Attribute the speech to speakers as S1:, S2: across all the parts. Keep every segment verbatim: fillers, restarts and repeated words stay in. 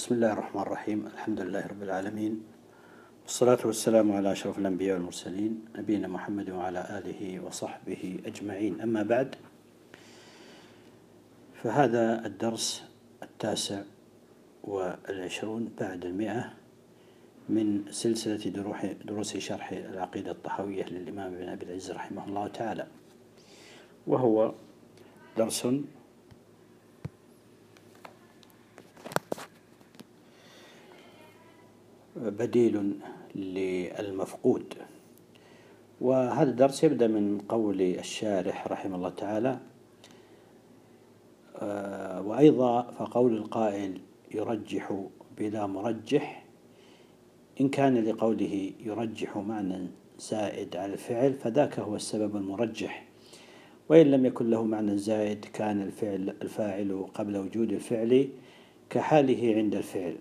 S1: بسم الله الرحمن الرحيم. الحمد لله رب العالمين، والصلاة والسلام على أشرف الأنبياء والمرسلين نبينا محمد وعلى آله وصحبه أجمعين. أما بعد، فهذا الدرس التاسع والعشرون بعد المئة من سلسلة دروس شرح العقيدة الطحاوية للإمام ابن أبي العز رحمه الله تعالى، وهو درس بديل للمفقود. وهذا الدرس يبدأ من قول الشارح رحمه الله تعالى: وأيضا فقول القائل يرجح بلا مرجح، إن كان لقوله يرجح معنى زائد على الفعل فذاك هو السبب المرجح، وإن لم يكن له معنى زائد كان الفعل الفاعل قبل وجود الفعل كحاله عند الفعل.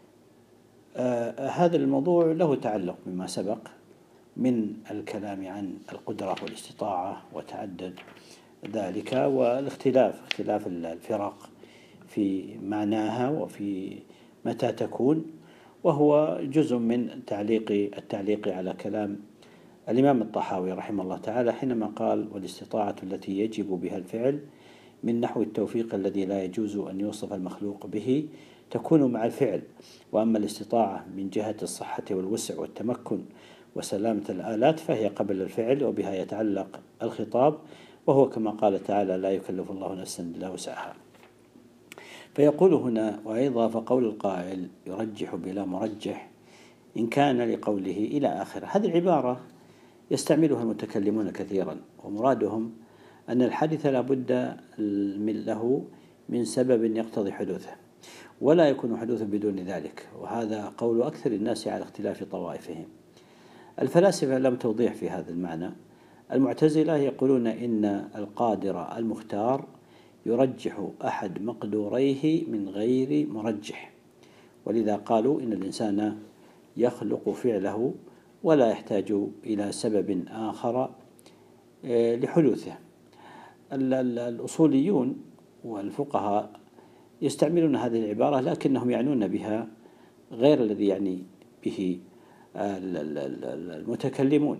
S1: آه هذا الموضوع له تعلق بما سبق من الكلام عن القدرة والاستطاعة وتعدد ذلك والاختلاف اختلاف الفرق في معناها وفي متى تكون، وهو جزء من تعليق التعليق على كلام الإمام الطحاوي رحمه الله تعالى حينما قال: والاستطاعة التي يجب بها الفعل من نحو التوفيق الذي لا يجوز أن يوصف المخلوق به تكون مع الفعل، وأما الاستطاعة من جهة الصحة والوسع والتمكن وسلامة الآلات فهي قبل الفعل وبها يتعلق الخطاب، وهو كما قال تعالى: لا يكلف الله نفسا إلا وسعها. فيقول هنا: وأيضا فقول القائل يرجح بلا مرجح، إن كان لقوله إلى آخر. هذه العبارة يستعملها المتكلمون كثيرا، ومرادهم أن الحادث لا بد له من سبب يقتضي حدوثه، ولا يكون حدوثه بدون ذلك، وهذا قول أكثر الناس على اختلاف طوائفهم. الفلاسفة لم توضيح في هذا المعنى. المعتزلة يقولون إن القادر المختار يرجح أحد مقدوريه من غير مرجح، ولذا قالوا إن الإنسان يخلق فعله ولا يحتاج إلى سبب آخر لحدوثه. الأصوليون والفقهاء يستعملون هذه العبارة، لكنهم يعنون بها غير الذي يعني به المتكلمون،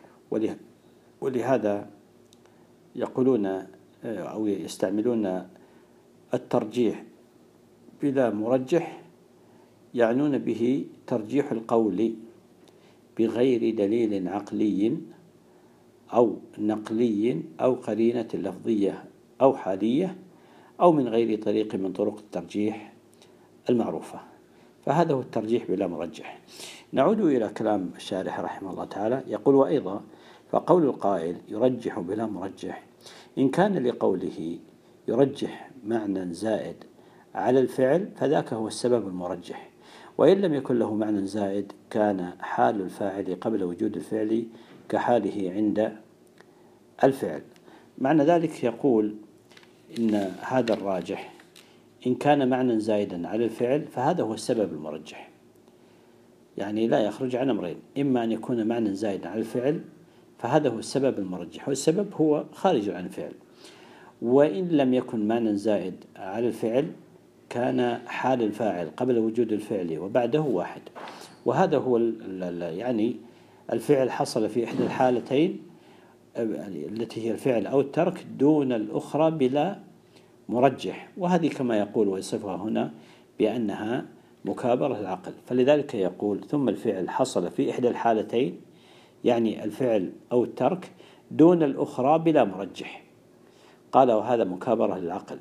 S1: ولهذا يقولون أو يستعملون الترجيح بلا مرجح، يعنون به ترجيح القول بغير دليل عقلي أو نقلي أو قرينة لفظية أو حالية أو من غير طريق من طرق الترجيح المعروفة، فهذا هو الترجيح بلا مرجح. نعود إلى كلام الشارح رحمه الله تعالى، يقول: وأيضا فقول القائل يرجح بلا مرجح، إن كان لقوله يرجح معنى زائد على الفعل فذاك هو السبب المرجح، وإن لم يكن له معنى زائد كان حال الفاعل قبل وجود الفعل كحاله عند الفعل. معنى ذلك يقول إن هذا الراجح إن كان معنى زائدا على الفعل فهذا هو السبب المرجح، يعني لا يخرج عن أمرين: إما أن يكون معنى زائدا على الفعل فهذا هو السبب المرجح والسبب هو خارج عن الفعل، وإن لم يكن معنى زائد على الفعل كان حال الفاعل قبل وجود الفعل وبعده واحد، وهذا هو يعني الفعل حصل في إحدى الحالتين التي هي الفعل أو الترك دون الأخرى بلا مرجح، وهذه كما يقول ويصفها هنا بأنها مكابرة العقل. فلذلك يقول: ثم الفعل حصل في إحدى الحالتين، يعني الفعل أو الترك دون الأخرى بلا مرجح. قال: وهذا مكابرة للعقل.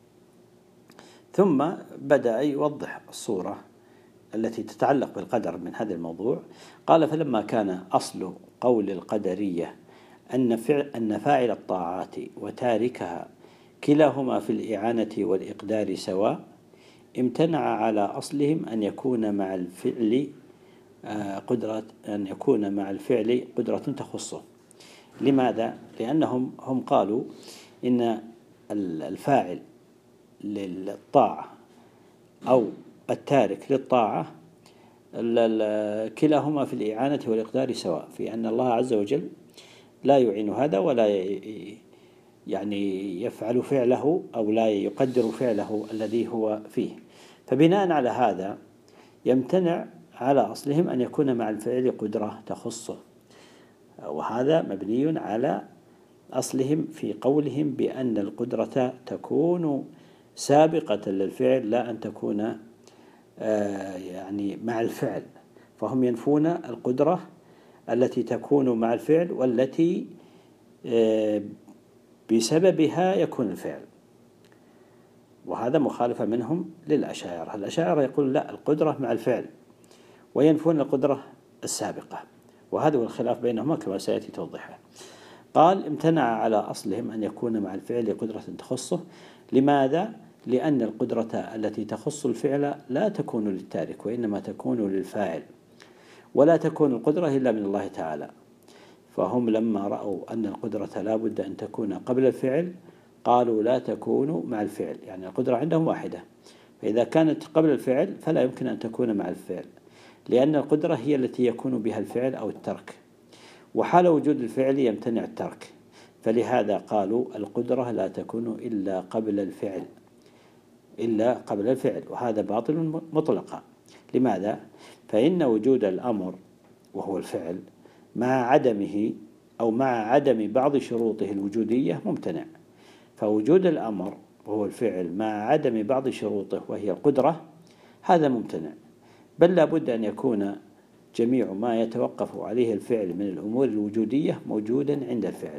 S1: ثم بدأ يوضح الصورة التي تتعلق بالقدر من هذا الموضوع. قال: فلما كان أصل قول القدرية أن فعل أن فاعل الطاعات وتاركها كلاهما في الإعانة والإقدار سواء، امتنع على أصلهم أن يكون مع الفعل قدرة أن يكون مع الفعل قدرة تخصه. لماذا؟ لأنهم هم قالوا إن الفاعل للطاعة أو التارك للطاعة كلاهما في الإعانة والإقدار سواء، في أن الله عز وجل لا يعين هذا ولا يعني يفعل فعله أو لا يقدر فعله الذي هو فيه. فبناء على هذا يمتنع على أصلهم أن يكون مع الفعل قدرة تخصه، وهذا مبني على أصلهم في قولهم بأن القدرة تكون سابقة للفعل لا أن تكون آه يعني مع الفعل، فهم ينفون القدرة التي تكون مع الفعل والتي آه بسببها يكون الفعل، وهذا مخالفة منهم للأشاعرة. الأشاعرة يقول لا، القدرة مع الفعل، وينفون القدرة السابقة، وهذا هو الخلاف بينهما كما سيأتي توضيحه. قال امتنع على أصلهم أن يكون مع الفعل قدرة تخصه. لماذا؟ لأن القدرة التي تخص الفعل لا تكون للتارك، وإنما تكون للفاعل، ولا تكون القدرة إلا من الله تعالى. فهم لما رأوا أن القدرة لا بد أن تكون قبل الفعل قالوا لا تكون مع الفعل، يعني القدرة عندهم واحدة، فإذا كانت قبل الفعل فلا يمكن أن تكون مع الفعل، لأن القدرة هي التي يكون بها الفعل أو الترك، وحال وجود الفعل يمتنع الترك، فلهذا قالوا القدرة لا تكون إلا قبل الفعل، إلا قبل الفعل، وهذا باطل مطلقا. لماذا؟ فإن وجود الأمر وهو الفعل مع عدمه أو مع عدم بعض شروطه الوجودية ممتنع، فوجود الأمر وهو الفعل مع عدم بعض شروطه وهي القدرة هذا ممتنع، بل لا بد أن يكون جميع ما يتوقف عليه الفعل من الأمور الوجودية موجودا عند الفعل.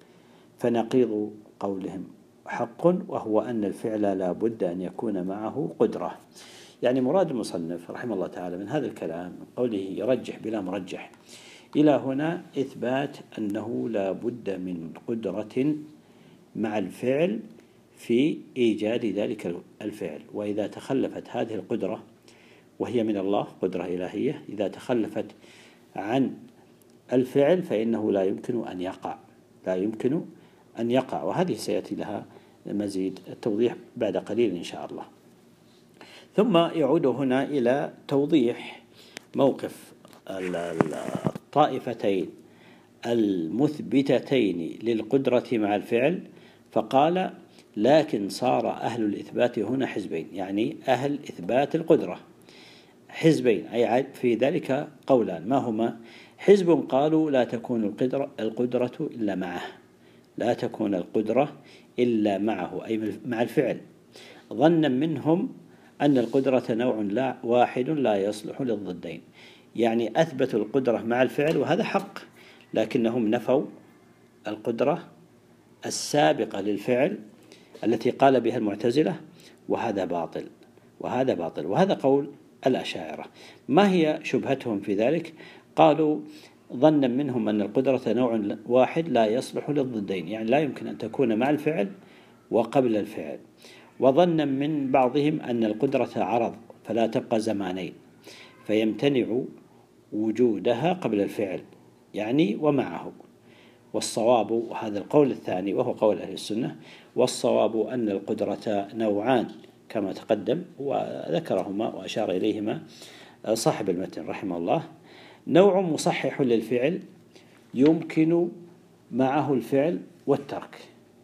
S1: فنقيض قولهم حق، وهو أن الفعل لا بد أن يكون معه قدرة. يعني مراد المصنف رحمه الله تعالى من هذا الكلام من قوله يرجح بلا مرجح إلى هنا إثبات أنه لا بد من قدرة مع الفعل في إيجاد ذلك الفعل، وإذا تخلفت هذه القدرة وهي من الله قدرة إلهية، إذا تخلفت عن الفعل فإنه لا يمكن أن يقع، لا يمكن أن يقع، وهذه سيأتي لها مزيد التوضيح بعد قليل إن شاء الله. ثم يعود هنا إلى توضيح موقف الطائفتين المثبتتين للقدرة مع الفعل، فقال لكن صار أهل الإثبات هنا حزبين، يعني أهل إثبات القدرة حزبين، أي في ذلك قولان. ما هما؟ حزب قالوا لا تكون القدرة, القدرة إلا معه، لا تكون القدرة إلا معه أي مع الفعل، ظنا منهم أن القدرة نوع لا واحد لا يصلح للضدين، يعني أثبتوا القدرة مع الفعل وهذا حق، لكنهم نفوا القدرة السابقة للفعل التي قال بها المعتزلة، وهذا باطل، وهذا باطل، وهذا قول الأشاعرة. ما هي شبهتهم في ذلك؟ قالوا ظنا منهم أن القدرة نوع واحد لا يصلح للضدين، يعني لا يمكن أن تكون مع الفعل وقبل الفعل، وظنا من بعضهم أن القدرة عرض فلا تبقى زمانين، فيمتنع وجودها قبل الفعل يعني ومعه. والصواب، وهذا القول الثاني وهو قول أهل السنة، والصواب أن القدرة نوعان كما تقدم وذكرهما وأشار إليهما صاحب المتن رحمه الله. نوع مصحح للفعل يمكن معه الفعل والترك،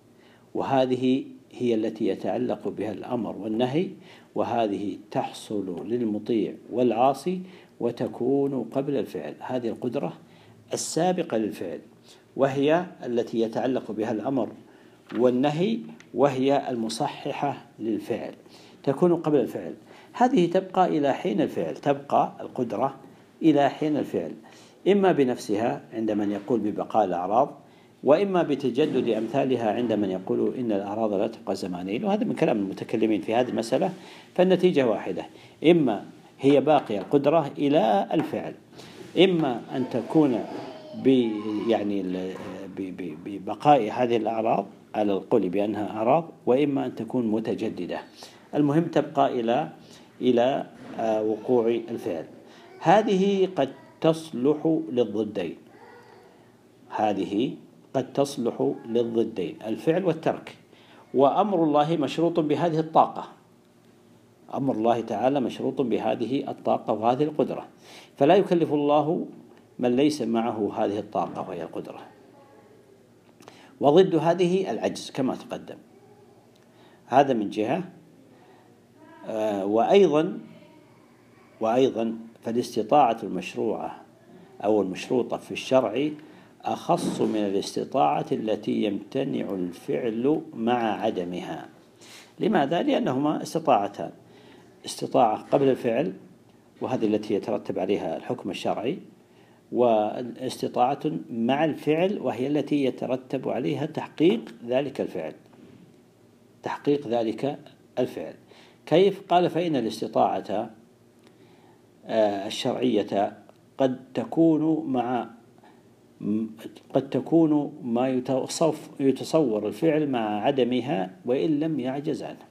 S1: وهذه هي التي يتعلق بها الأمر والنهي، وهذه تحصل للمطيع والعاصي وتكون قبل الفعل، هذه القدرة السابقة للفعل، وهي التي يتعلق بها الأمر والنهي، وهي المصححة للفعل، تكون قبل الفعل. هذه تبقى إلى حين الفعل، تبقى القدرة إلى حين الفعل، إما بنفسها عند من يقول ببقاء الأعراض، وإما بتجدد أمثالها عند من يقول إن الأعراض لا تبقى زمانين، وهذا من كلام المتكلمين في هذه المسألة. فالنتيجة واحدة، إما هي باقية القدرة إلى الفعل، إما أن تكون يعني ببقاء هذه الأعراض على القول بأنها أعراض، وإما أن تكون متجددة، المهم تبقى إلى إلى وقوع الفعل. هذه قد تصلح للضدين، هذه قد تصلح للضدين الفعل والترك، وأمر الله مشروط بهذه الطاقة، أمر الله تعالى مشروط بهذه الطاقة وهذه القدرة، فلا يكلف الله من ليس معه هذه الطاقة وهي القدرة. وضد هذه العجز كما تقدم، هذا من جهة. آه وأيضا وأيضا فالاستطاعة المشروعة أو المشروطة في الشرع أخص من الاستطاعة التي يمتنع الفعل مع عدمها. لماذا؟ لأنهما استطاعتان: استطاعة قبل الفعل وهذه التي يترتب عليها الحكم الشرعي، واستطاعة مع الفعل وهي التي يترتب عليها تحقيق ذلك الفعل تحقيق ذلك الفعل. كيف؟ قال: فإن الاستطاعة الشرعية قد تكون مع قد تكون ما يتصور الفعل مع عدمها وإن لم يعجز عنه.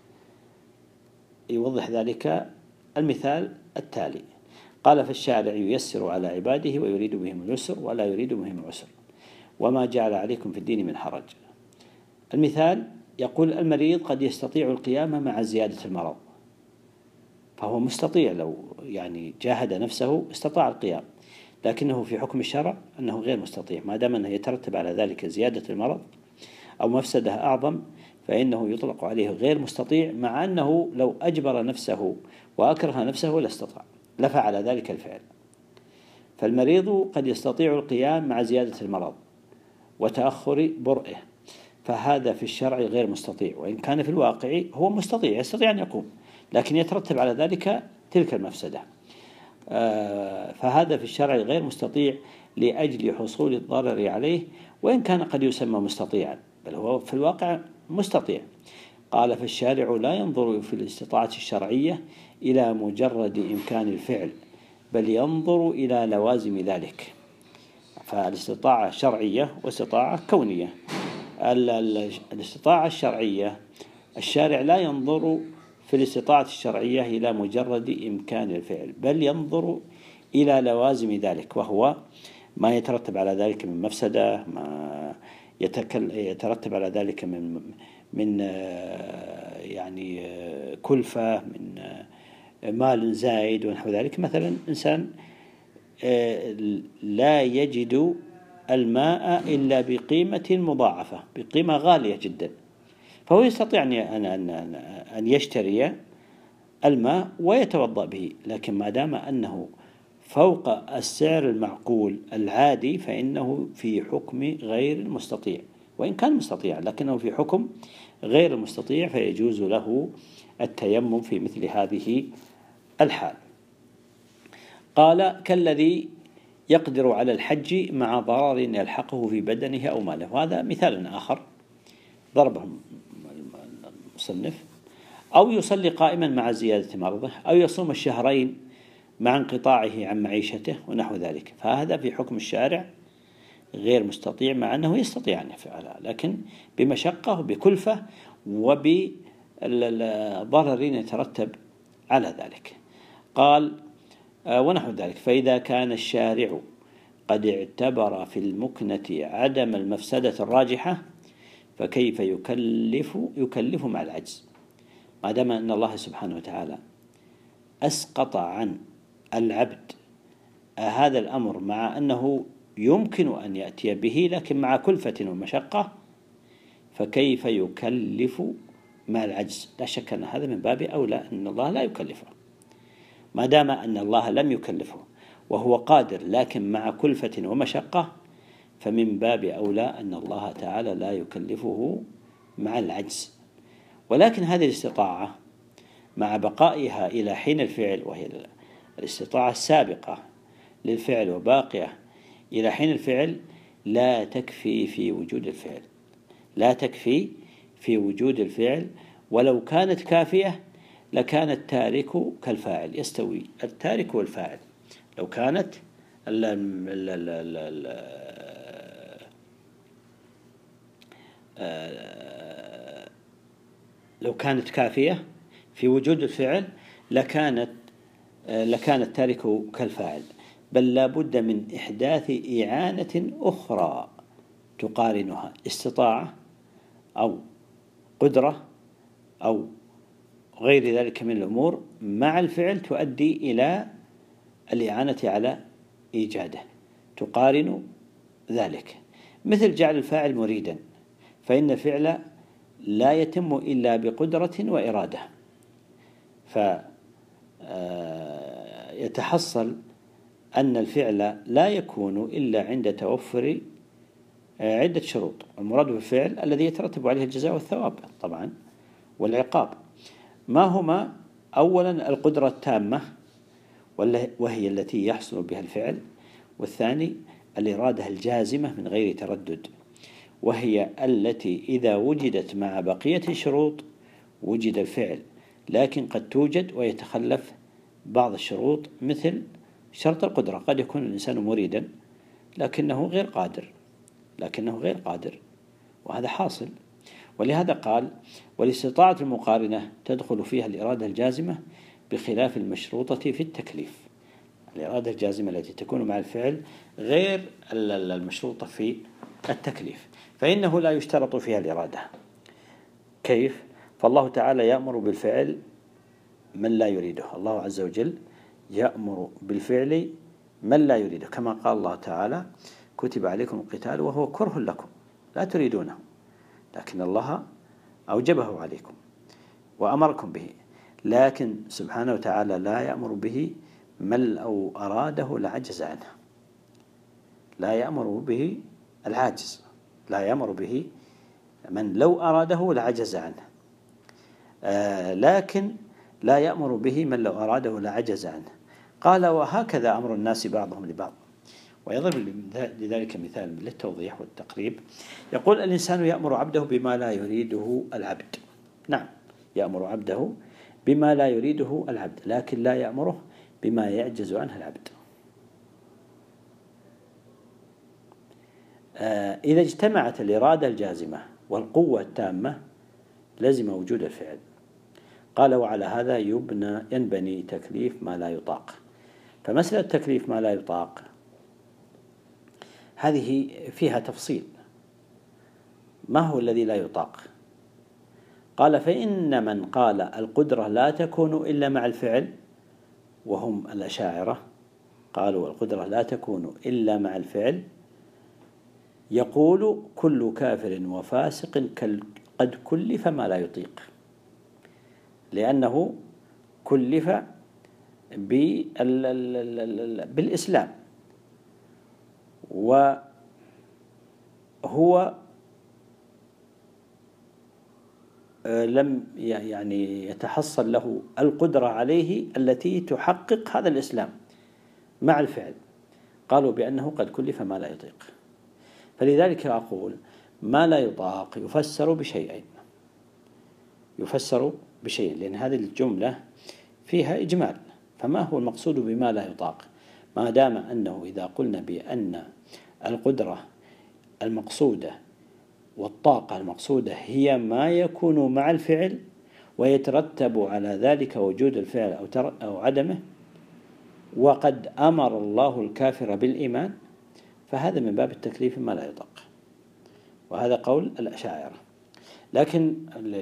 S1: يوضح ذلك المثال التالي: قال: فالشارع ييسر على عباده ويريد بهم اليسر ولا يريد بهم العسر وما جعل عليكم في الدين من حرج. المثال يقول: المريض قد يستطيع القيام مع زيادة المرض، فهو مستطيع، لو يعني جاهد نفسه استطاع القيام، لكنه في حكم الشرع أنه غير مستطيع، ما دام أنه يترتب على ذلك زيادة المرض أو مفسدة أعظم فإنه يطلق عليه غير مستطيع، مع أنه لو أجبر نفسه وأكره نفسه لاستطاع لفعل ذلك الفعل. فالمريض قد يستطيع القيام مع زيادة المرض وتأخر برئه، فهذا في الشرع غير مستطيع، وإن كان في الواقع هو مستطيع، يستطيع أن يقوم، لكن يترتب على ذلك تلك المفسدة. آه فهذا في الشرع غير مستطيع لأجل حصول الضرر عليه، وإن كان قد يسمى مستطيعا، بل هو في الواقع مستطيع. قال: فالشارع لا ينظر في الاستطاعة الشرعية إلى مجرد إمكان الفعل، بل ينظر إلى لوازم ذلك. فالاستطاعة شرعية واستطاعة كونية. الاستطاعة الشرعية الشارع لا ينظر في الاستطاعة الشرعية إلى مجرد إمكان الفعل، بل ينظر إلى لوازم ذلك، وهو ما يترتب على ذلك من مفسدة، ما يترتب على ذلك من من يعني كلفة، من مال زائد ونحو ذلك. مثلا إنسان لا يجد الماء إلا بقيمة مضاعفة، بقيمة غالية جدا، فهو يستطيع أن أن يشتري الماء ويتوضأ به، لكن ما دام أنه فوق السعر المعقول العادي فإنه في حكم غير المستطيع، وإن كان مستطيع لكنه في حكم غير المستطيع، فيجوز له التيمم في مثل هذه الحال. قال: كالذي يقدر على الحج مع ضرر يلحقه في بدنه أو ماله. وهذا مثال آخر ضربه المصنف. أو يصلي قائما مع زيادة مرضه، أو يصوم الشهرين مع انقطاعه عن معيشته ونحو ذلك، فهذا في حكم الشارع غير مستطيع، مع أنه يستطيع أن يفعلها، لكن بمشقة وبكلفة وبضرر يترتب على ذلك. قال: ونحو ذلك. فإذا كان الشارع قد اعتبر في المكنة عدم المفسدة الراجحة فكيف يكلف يكلف مع العجز، ما دام أن الله سبحانه وتعالى أسقط عن العبد هذا الأمر مع أنه يمكن أن يأتي به لكن مع كلفة ومشقة، فكيف يكلف مع العجز؟ لا شك أن هذا من باب أولى أن الله لا يكلفه، ما دام أن الله لم يكلفه وهو قادر لكن مع كلفة ومشقة، فمن باب أولى أن الله تعالى لا يكلفه مع العجز. ولكن هذه الاستطاعة مع بقائها إلى حين الفعل، وهي الاستطاعة السابقة للفعل وباقية إلى حين الفعل، لا تكفي في وجود الفعل لا تكفي في وجود الفعل ولو كانت كافية لكان التارك كالفاعل، يستوي التارك والفاعل. لو كانت ال ال ال ال لو كانت كافية في وجود الفعل لكانت لكان التارك كالفاعل، بل لا بد من إحداث إعانة أخرى تقارنها، استطاعة أو قدرة أو غير ذلك من الأمور مع الفعل تؤدي إلى الإعانة على إيجاده، تقارن ذلك. مثل جعل الفاعل مريدا، فإن الفعل لا يتم إلا بقدرة وإرادة، فيتحصل أن الفعل لا يكون إلا عند توفر عدة شروط. المراد بالفعل الذي يترتب عليه الجزاء والثواب طبعا والعقاب. ما هما؟ أولا القدرة التامة وهي التي يحصل بها الفعل، والثاني الإرادة الجازمة من غير تردد، وهي التي إذا وجدت مع بقية الشروط وجد الفعل، لكن قد توجد ويتخلف بعض الشروط، مثل شرط القدرة. قد يكون الإنسان مريدا لكنه غير قادر لكنه غير قادر وهذا حاصل. ولهذا قال: والاستطاعة المقارنة تدخل فيها الإرادة الجازمة بخلاف المشروطة في التكليف. الإرادة الجازمة التي تكون مع الفعل غير المشروطة في التكليف، فإنه لا يشترط فيها الإرادة. كيف؟ فالله تعالى يأمر بالفعل من لا يريده. الله عز وجل يأمر بالفعل من لا يريده، كما قال الله تعالى: كتب عليكم القتال وهو كره لكم لا تريدونه لكن الله أوجبه عليكم وأمركم به. لكن سبحانه وتعالى لا يأمر به من لو أراده لعجز عنه. لا يأمر به العاجز، لا يأمر به من لو أراده لعجز عنه، آه لكن لا يأمر به من لو أراده لعجز عنه. قال: وهكذا أمر الناس بعضهم لبعض. ويضرب لذلك مثال للتوضيح والتقريب، يقول: الإنسان يأمر عبده بما لا يريده العبد. نعم، يأمر عبده بما لا يريده العبد، لكن لا يأمره بما يعجز عنه العبد. آه إذا اجتمعت الإرادة الجازمة والقوة التامة لزم وجود الفعل. قال: وعلى هذا يبنى ينبني تكليف ما لا يطاق. فمسألة تكليف ما لا يطاق هذه فيها تفصيل. ما هو الذي لا يطاق؟ قال: فإن من قال القدرة لا تكون إلا مع الفعل، وهم الأشاعرة قالوا القدرة لا تكون إلا مع الفعل، يقول: كل كافر وفاسق قد كلف ما لا يطيق، لأنه كلف بالإسلام وهو لم يعني يتحصل له القدرة عليه التي تحقق هذا الإسلام مع الفعل. قالوا بأنه قد كلف ما لا يطيق. فلذلك أقول: ما لا يطاق يفسر بشيئين يفسر بشيء لأن هذه الجملة فيها إجمال. فما هو المقصود بما لا يطاق؟ ما دام أنه إذا قلنا بأن القدرة المقصودة والطاقة المقصودة هي ما يكون مع الفعل ويترتب على ذلك وجود الفعل أو, أو عدمه، وقد أمر الله الكافر بالإيمان، فهذا من باب التكليف ما لا يطاق، وهذا قول الأشاعرة. لكن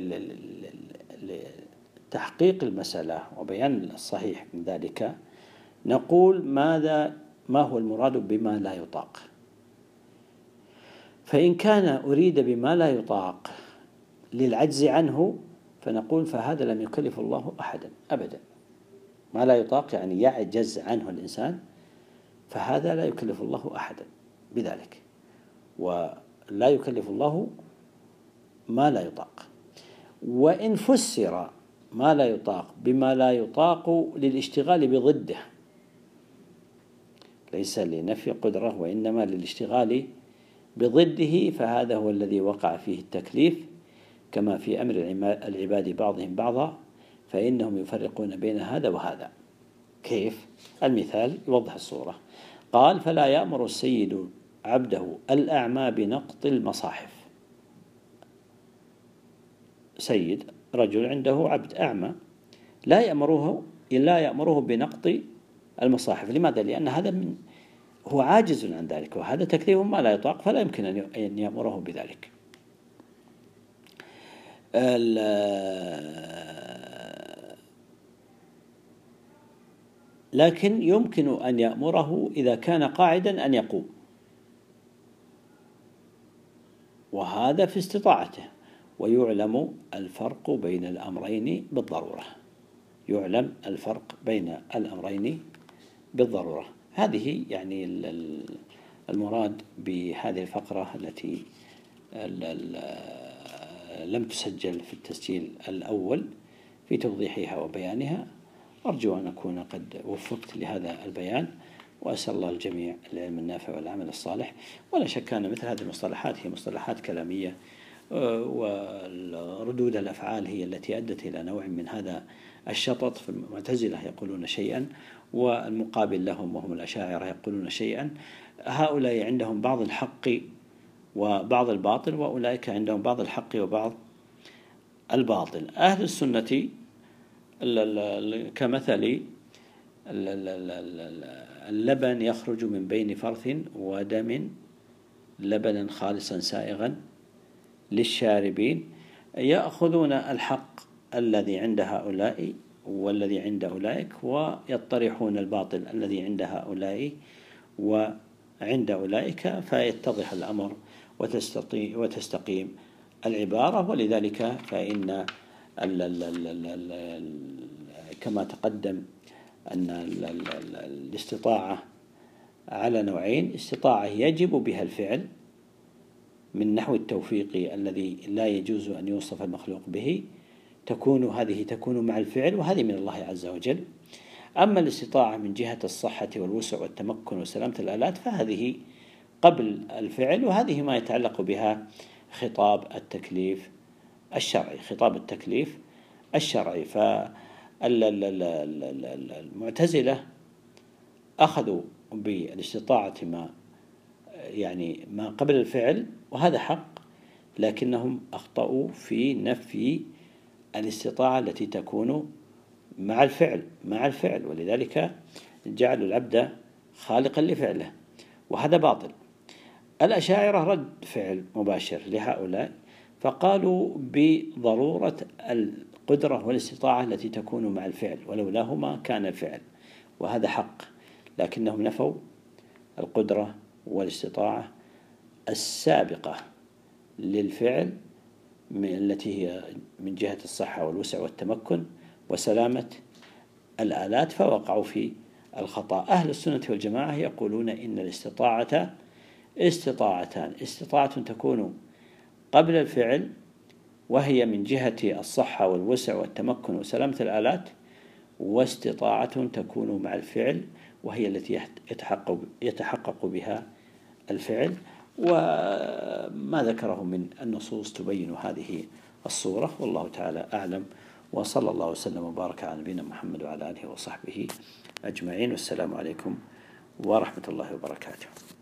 S1: لتحقيق المسألة وبيان الصحيح من ذلك نقول: ماذا ما هو المراد بما لا يطاق؟ فإن كان أريد بما لا يطاق للعجز عنه فنقول: فهذا لم يكلف الله أحدا أبدا. ما لا يطاق يعني يعجز عنه الإنسان، فهذا لا يكلف الله أحدا بذلك، ولا يكلف الله ما لا يطاق. وإن فسر ما لا يطاق بما لا يطاق للاشتغال بضده، ليس لنفي قدرة وإنما للاشتغال بضده، فهذا هو الذي وقع فيه التكليف، كما في أمر العباد بعضهم بعضا، فإنهم يفرقون بين هذا وهذا. كيف؟ المثال يوضح الصورة. قال: فلا يأمر السيد عبده الأعمى بنقط المصاحف. سيد رجل عنده عبد أعمى لا يأمره إلا يأمره بنقط المصاحف. لماذا؟ لأن هذا من هو عاجز عن ذلك، وهذا تكليف ما لا يطاق، فلا يمكن أن يأمره بذلك. لكن يمكن أن يأمره إذا كان قاعدا أن يقوم، وهذا في استطاعته. ويعلم الفرق بين الأمرين بالضرورة، يعلم الفرق بين الأمرين بالضرورة. هذه يعني المراد بهذه الفقرة التي لم تسجل في التسجيل الأول في توضيحها وبيانها. أرجو أن أكون قد وفقت لهذا البيان، وأسأل الله الجميع العلم النافع والعمل الصالح. ولا شك أن مثل هذه المصطلحات هي مصطلحات كلامية، وردود الأفعال هي التي أدت إلى نوع من هذا الشطط. في المعتزلة يقولون شيئا والمقابل لهم وهم الأشاعرة يقولون شيئا. هؤلاء عندهم بعض الحق وبعض الباطل، وأولئك عندهم بعض الحق وبعض الباطل. أهل السنة كمثل اللبن يخرج من بين فرث ودم لبنا خالصا سائغا للشاربين، يأخذون الحق الذي عند هؤلاء والذي عند أولئك، ويطرحون الباطل الذي عند هؤلاء وعند أولئك، فيتضح الأمر وتستقيم العبارة. ولذلك فإن كما تقدم أن الاستطاعة على نوعين: استطاعة يجب بها الفعل من نحو التوفيق الذي لا يجوز أن يوصف المخلوق به، تكون هذه تكون مع الفعل، وهذه من الله عز وجل. أما الاستطاعة من جهة الصحة والوسع والتمكن وسلامة الآلات فهذه قبل الفعل، وهذه ما يتعلق بها خطاب التكليف الشرعي خطاب التكليف الشرعي فالمعتزلة أخذوا بالاستطاعة ما يعني ما قبل الفعل، وهذا حق، لكنهم أخطأوا في نفي الاستطاعة التي تكون مع الفعل مع الفعل ولذلك جعلوا العبد خالقا لفعله، وهذا باطل. الأشاعرة رد فعل مباشر لهؤلاء، فقالوا بضرورة القدرة والاستطاعة التي تكون مع الفعل، ولولاهما كان الفعل، وهذا حق، لكنهم نفوا القدرة والاستطاعة السابقة للفعل التي هي من جهة الصحة والوسع والتمكن وسلامة الآلات، فوقعوا في الخطأ. أهل السنة والجماعة يقولون إن الاستطاعة استطاعتان: استطاعة تكون قبل الفعل وهي من جهة الصحة والوسع والتمكن وسلامة الآلات، واستطاعة تكون مع الفعل وهي التي يتحقق, يتحقق بها الفعل. وما ذكره من النصوص تبين هذه الصورة، والله تعالى أعلم، وصلى الله وسلم وبارك على نبينا محمد وعلى آله وصحبه أجمعين، والسلام عليكم ورحمة الله وبركاته.